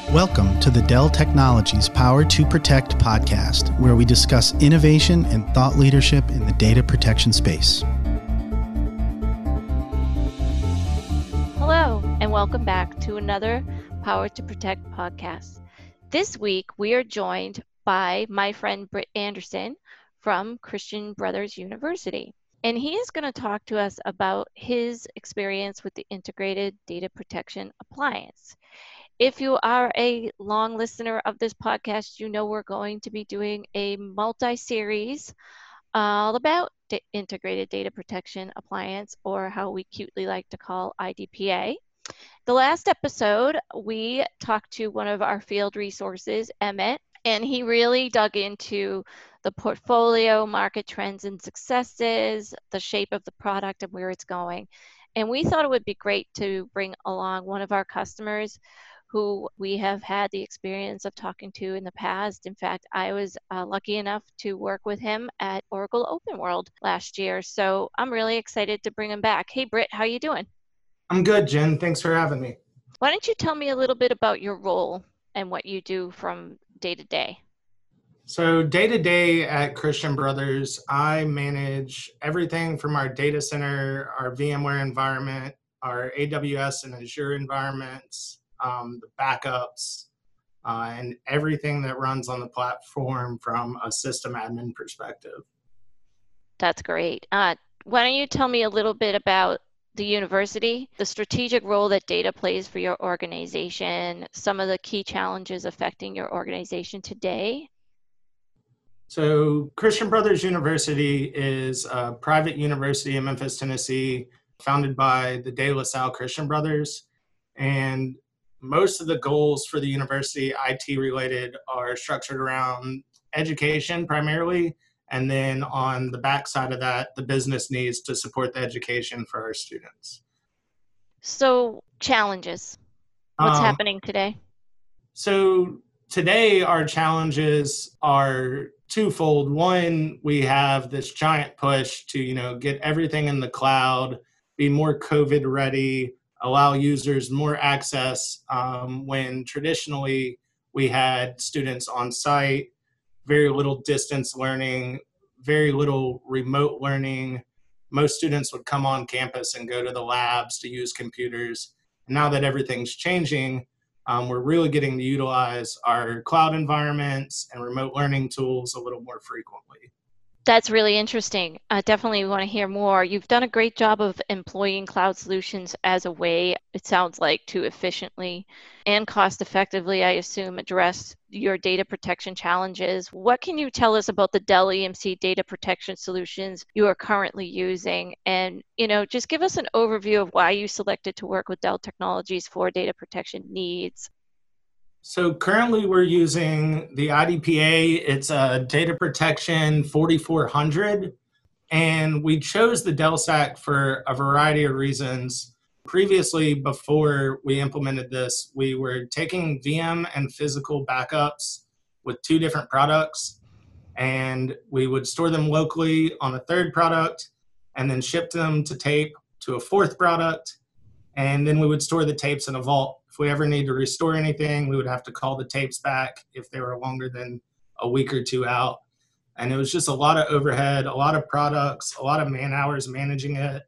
Welcome to the Dell Technologies Power to Protect podcast, where we discuss innovation and thought leadership in the data protection space. Hello, and welcome back to another Power to Protect podcast. This week, we are joined by my friend Britt Anderson from Christian Brothers University. And he is going to talk to us about his experience with the Integrated Data Protection Appliance. If you are a long listener of this podcast, you know we're going to be doing a multi-series all about Integrated Data Protection Appliance, or how we cutely like to call IDPA. The last episode, we talked to one of our field resources, Emmett, and he really dug into the portfolio, market trends and successes, the shape of the product and where it's going. And we thought it would be great to bring along one of our customers who we have had the experience of talking to in the past. In fact, I was lucky enough to work with him at Oracle Open World last year. So I'm really excited to bring him back. Hey, Britt, how you doing? I'm good, Jen. Thanks for having me. Why don't you tell me a little bit about your role and what you do from day to day? So day to day at Christian Brothers, I manage everything from our data center, our VMware environment, our AWS and Azure environments, the backups, and everything that runs on the platform from a system admin perspective. That's great. Why don't you tell me a little bit about the university, the strategic role that data plays for your organization, some of the key challenges affecting your organization today? So Christian Brothers University is a private university in Memphis, Tennessee, founded by the De La Salle Christian Brothers. And most of the goals for the university, IT related, are structured around education primarily. And then on the backside of that, the business needs to support the education for our students. So challenges, what's happening today? So today our challenges are twofold. One, we have this giant push to, get everything in the cloud, be more COVID ready, allow users more access when traditionally we had students on site, very little distance learning, very little remote learning. Most students would come on campus and go to the labs to use computers. And now that everything's changing, we're really getting to utilize our cloud environments and remote learning tools a little more frequently. That's really interesting. I definitely want to hear more. You've done a great job of employing cloud solutions as a way, it sounds like, to efficiently and cost effectively, I assume, address your data protection challenges. What can you tell us about the Dell EMC data protection solutions you are currently using? And, just give us an overview of why you selected to work with Dell Technologies for data protection needs. So currently we're using the IDPA. It's a data protection 4400, and we chose the Dell stack for a variety of reasons. Previously, before we implemented this, we were taking VM and physical backups with two different products, and we would store them locally on a third product and then ship them to tape to a fourth product. And then we would store the tapes in a vault. If we ever need to restore anything, we would have to call the tapes back if they were longer than a week or two out. And it was just a lot of overhead, a lot of products, a lot of man hours managing it.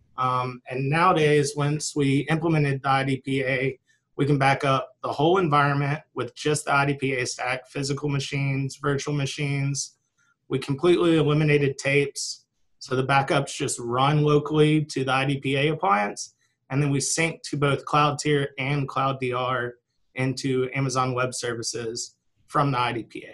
And nowadays, once we implemented the IDPA, we can back up the whole environment with just the IDPA stack, physical machines, virtual machines. We completely eliminated tapes. So the backups just run locally to the IDPA appliance. And then we sync to both Cloud Tier and Cloud DR into Amazon Web Services from the IDPA.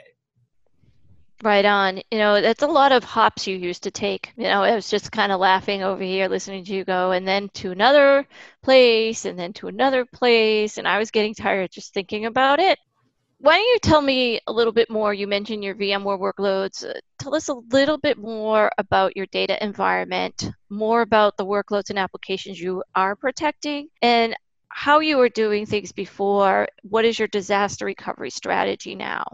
Right on. That's a lot of hops you used to take. I was just kind of laughing over here listening to you go, and then to another place, and then to another place. And I was getting tired just thinking about it. Why don't you tell me a little bit more? You mentioned your VMware workloads. Tell us a little bit more about your data environment, more about the workloads and applications you are protecting, and how you were doing things before. What is your disaster recovery strategy now?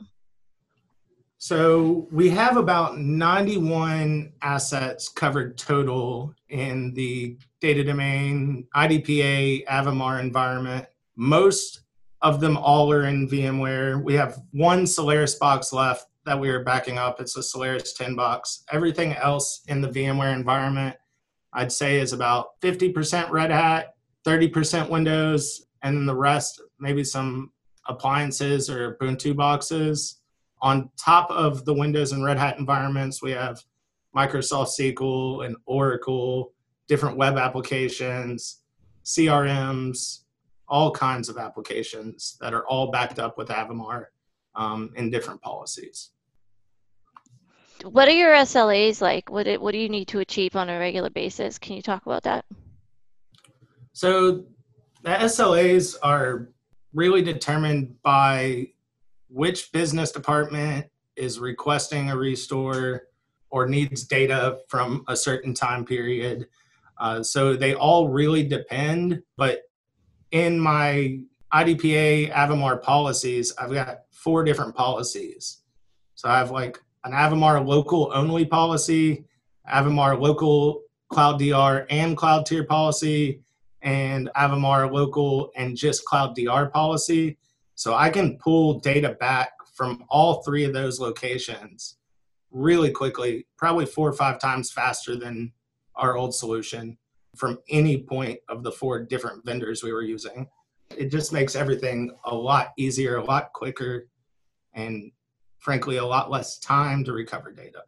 So we have about 91 assets covered total in the data domain, IDPA, Avamar environment. Most of them all are in VMware. We have one Solaris box left that we are backing up. It's a Solaris 10 box. Everything else in the VMware environment, I'd say, is about 50% Red Hat, 30% Windows, and then the rest, maybe some appliances or Ubuntu boxes. On top of the Windows and Red Hat environments, we have Microsoft SQL and Oracle, different web applications, CRMs, all kinds of applications that are all backed up with Avamar in different policies. What are your SLAs like? What do you need to achieve on a regular basis? Can you talk about that? So the SLAs are really determined by which business department is requesting a restore or needs data from a certain time period. So they all really depend, but in my IDPA Avamar policies, I've got 4 different policies. So I have like an Avamar local only policy, Avamar local Cloud DR and Cloud Tier policy, and Avamar local and just Cloud DR policy. So I can pull data back from all 3 of those locations really quickly, probably 4 or 5 times faster than our old solution from any point of the 4 different vendors we were using. It just makes everything a lot easier, a lot quicker, and frankly, a lot less time to recover data.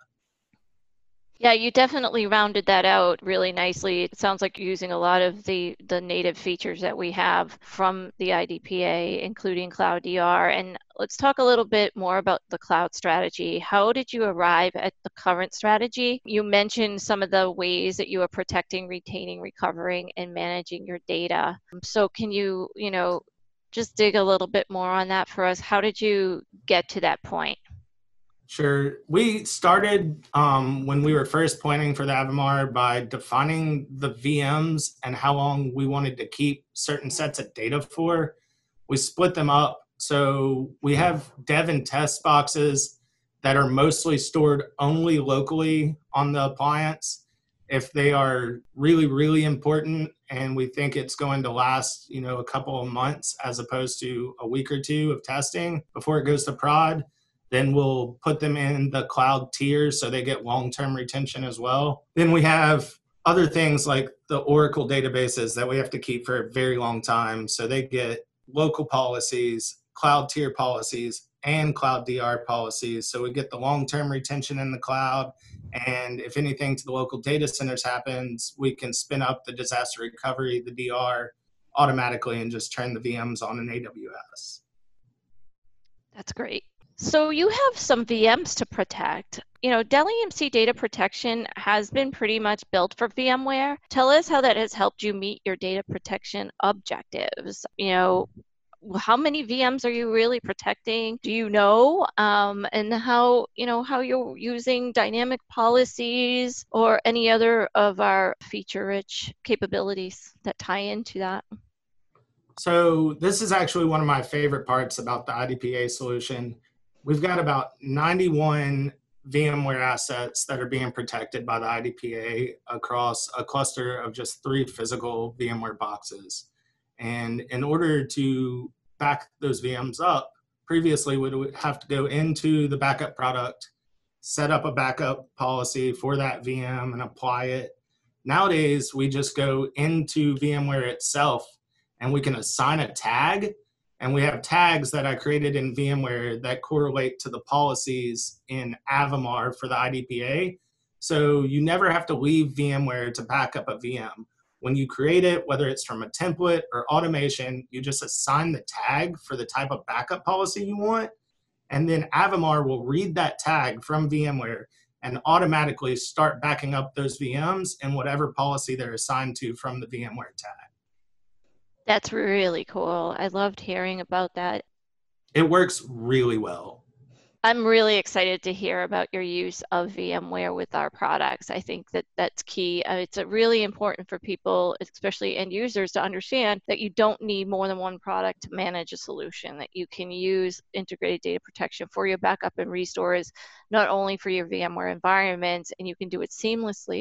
Yeah, you definitely rounded that out really nicely. It sounds like you're using a lot of the native features that we have from the IDPA, including Cloud DR. And let's talk a little bit more about the cloud strategy. How did you arrive at the current strategy? You mentioned some of the ways that you are protecting, retaining, recovering, and managing your data. So can you, just dig a little bit more on that for us? How did you get to that point? Sure. We started when we were first planning for the Avamar by defining the VMs and how long we wanted to keep certain sets of data for. We split them up. So we have dev and test boxes that are mostly stored only locally on the appliance. If they are really, really important and we think it's going to last, a couple of months as opposed to a week or 2 of testing before it goes to prod, then we'll put them in the cloud tiers so they get long-term retention as well. Then we have other things like the Oracle databases that we have to keep for a very long time. So they get local policies, cloud tier policies, and Cloud DR policies. So we get the long-term retention in the cloud. And if anything to the local data centers happens, we can spin up the disaster recovery, the DR, automatically and just turn the VMs on in AWS. That's great. So you have some VMs to protect. Dell EMC data protection has been pretty much built for VMware. Tell us how that has helped you meet your data protection objectives. How many VMs are you really protecting? Do you know? And how you're using dynamic policies or any other of our feature-rich capabilities that tie into that? So this is actually one of my favorite parts about the IDPA solution. We've got about 91 VMware assets that are being protected by the IDPA across a cluster of just 3 physical VMware boxes. And in order to back those VMs up, previously we would have to go into the backup product, set up a backup policy for that VM and apply it. Nowadays, we just go into VMware itself and we can assign a tag. And we have tags that I created in VMware that correlate to the policies in Avamar for the IDPA. So you never have to leave VMware to back up a VM. When you create it, whether it's from a template or automation, you just assign the tag for the type of backup policy you want. And then Avamar will read that tag from VMware and automatically start backing up those VMs in whatever policy they're assigned to from the VMware tag. That's really cool. I loved hearing about that. It works really well. I'm really excited to hear about your use of VMware with our products. I think that that's key. It's really important for people, especially end users, to understand that you don't need more than one product to manage a solution, that you can use integrated data protection for your backup and restores, not only for your VMware environments, and you can do it seamlessly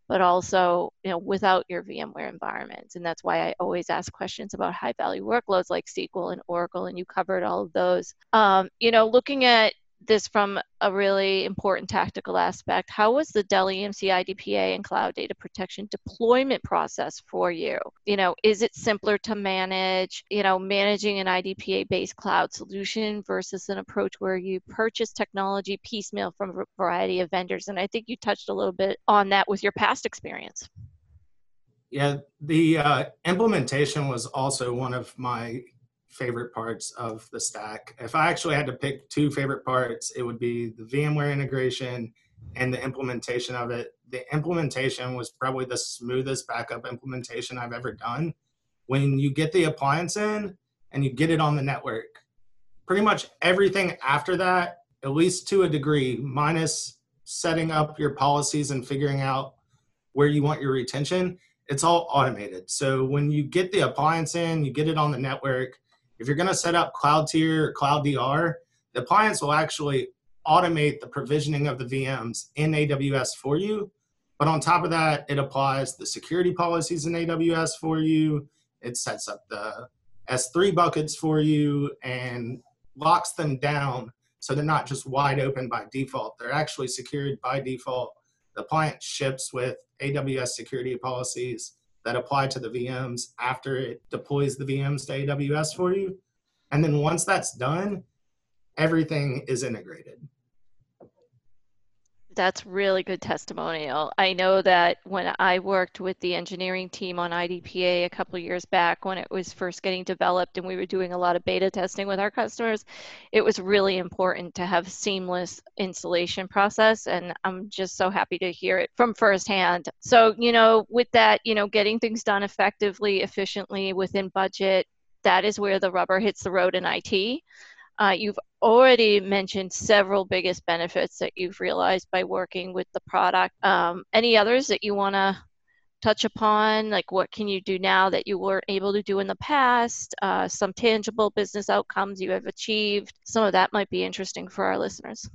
but also, without your VMware environments. And that's why I always ask questions about high value workloads like SQL and Oracle, and you covered all of those. Looking at this from a really important tactical aspect, how was the Dell EMC IDPA and cloud data protection deployment process for you? Is it simpler to manage, managing an IDPA-based cloud solution versus an approach where you purchase technology piecemeal from a variety of vendors? And I think you touched a little bit on that with your past experience. Yeah, the implementation was also one of my favorite parts of the stack. If I actually had to pick two favorite parts, it would be the VMware integration and the implementation of it. The implementation was probably the smoothest backup implementation I've ever done. When you get the appliance in and you get it on the network, pretty much everything after that, at least to a degree, minus setting up your policies and figuring out where you want your retention, it's all automated. So when you get the appliance in, you get it on the network. If you're going to set up Cloud Tier or Cloud DR, the appliance will actually automate the provisioning of the VMs in AWS for you. But on top of that, it applies the security policies in AWS for you. It sets up the S3 buckets for you and locks them down so they're not just wide open by default. They're actually secured by default. The appliance ships with AWS security policies that apply to the VMs after it deploys the VMs to AWS for you. And then once that's done, everything is integrated. That's really good testimonial. I know that when I worked with the engineering team on IDPA a couple of years back when it was first getting developed and we were doing a lot of beta testing with our customers, it was really important to have seamless installation process. And I'm just so happy to hear it from firsthand. So, with that, getting things done effectively, efficiently, within budget, that is where the rubber hits the road in IT. You've already mentioned several biggest benefits that you've realized by working with the product. Any others that you want to touch upon? Like, what can you do now that you weren't able to do in the past? Some tangible business outcomes you have achieved. Some of that might be interesting for our listeners.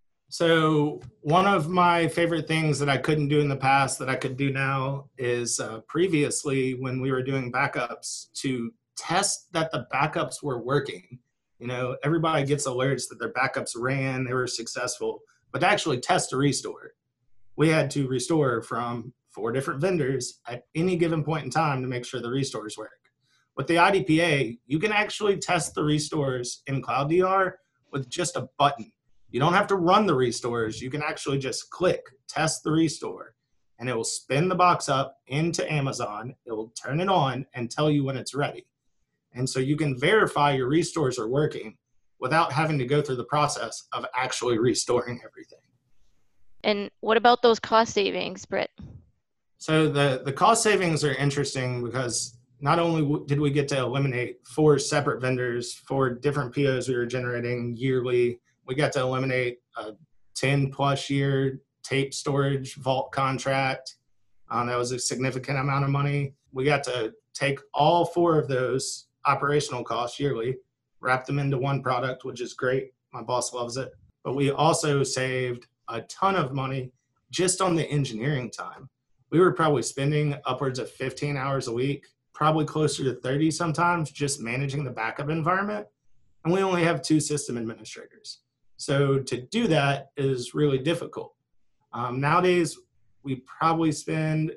So one of my favorite things that I couldn't do in the past that I could do now is previously when we were doing backups to test that the backups were working. Everybody gets alerts that their backups ran, they were successful, but to actually test a restore, we had to restore from 4 different vendors at any given point in time to make sure the restores work. With the IDPA, you can actually test the restores in Cloud DR with just a button. You don't have to run the restores. You can actually just click test the restore, and it will spin the box up into Amazon. It will turn it on and tell you when it's ready. And so you can verify your restores are working without having to go through the process of actually restoring everything. And what about those cost savings, Britt? So the cost savings are interesting because not only did we get to eliminate 4 separate vendors for different POs we were generating yearly, we got to eliminate a 10 plus year tape storage vault contract. That was a significant amount of money. We got to take all 4 of those operational costs yearly, wrap them into one product, which is great. My boss loves it. But we also saved a ton of money just on the engineering time. We were probably spending upwards of 15 hours a week, probably closer to 30 sometimes, just managing the backup environment. And we only have 2 system administrators. So to do that is really difficult. Nowadays, we probably spend,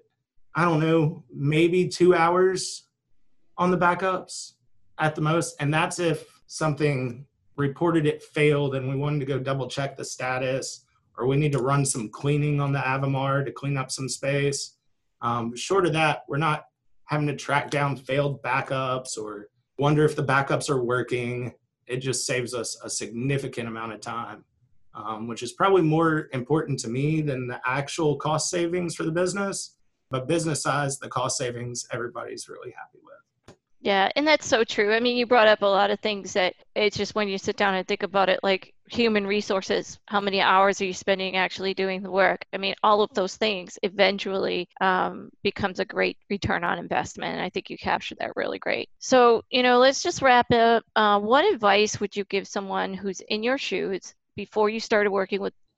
maybe 2 hours on the backups at the most. And that's if something reported it failed and we wanted to go double check the status, or we need to run some cleaning on the Avamar to clean up some space. Short of that, we're not having to track down failed backups or wonder if the backups are working. It just saves us a significant amount of time, which is probably more important to me than the actual cost savings for the business. But business size, the cost savings, everybody's really happy with. Yeah, and that's so true. I mean, you brought up a lot of things that it's just when you sit down and think about it, like human resources, how many hours are you spending actually doing the work? I mean, all of those things eventually becomes a great return on investment. And I think you captured that really great. So, let's just wrap up. What advice would you give someone who's in your shoes before you started working with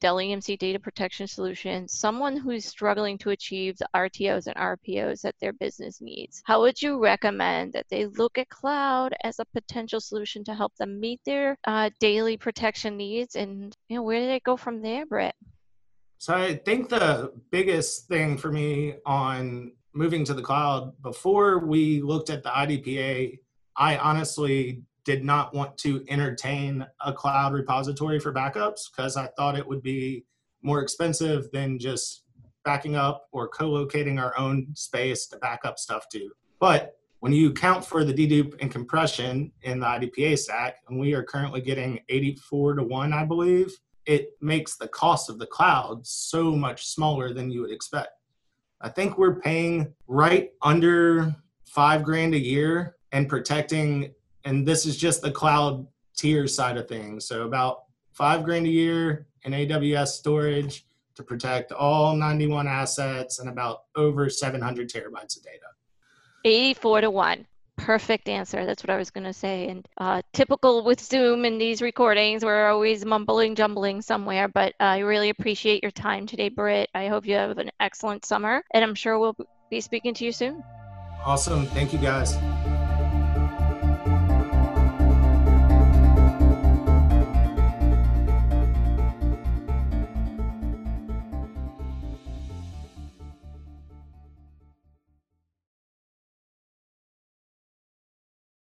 Dell EMC data protection solution, someone who's struggling to achieve the RTOs and RPOs that their business needs, how would you recommend that they look at cloud as a potential solution to help them meet their daily protection needs? And where do they go from there, Britt? So I think the biggest thing for me on moving to the cloud, before we looked at the IDPA, I honestly did not want to entertain a cloud repository for backups because I thought it would be more expensive than just backing up or co-locating our own space to back up stuff to. But when you account for the dedupe and compression in the IDPA stack, and we are currently getting 84-1, I believe, it makes the cost of the cloud so much smaller than you would expect. I think we're paying right under $5,000 a year and protecting, and this is just the cloud tier side of things. So about $5,000 a year in AWS storage to protect all 91 assets and about over 700 terabytes of data. 84-1. Perfect answer. That's what I was going to say. And typical with Zoom in these recordings, we're always mumbling, jumbling somewhere, but I really appreciate your time today, Britt. I hope you have an excellent summer, and I'm sure we'll be speaking to you soon. Awesome. Thank you, guys.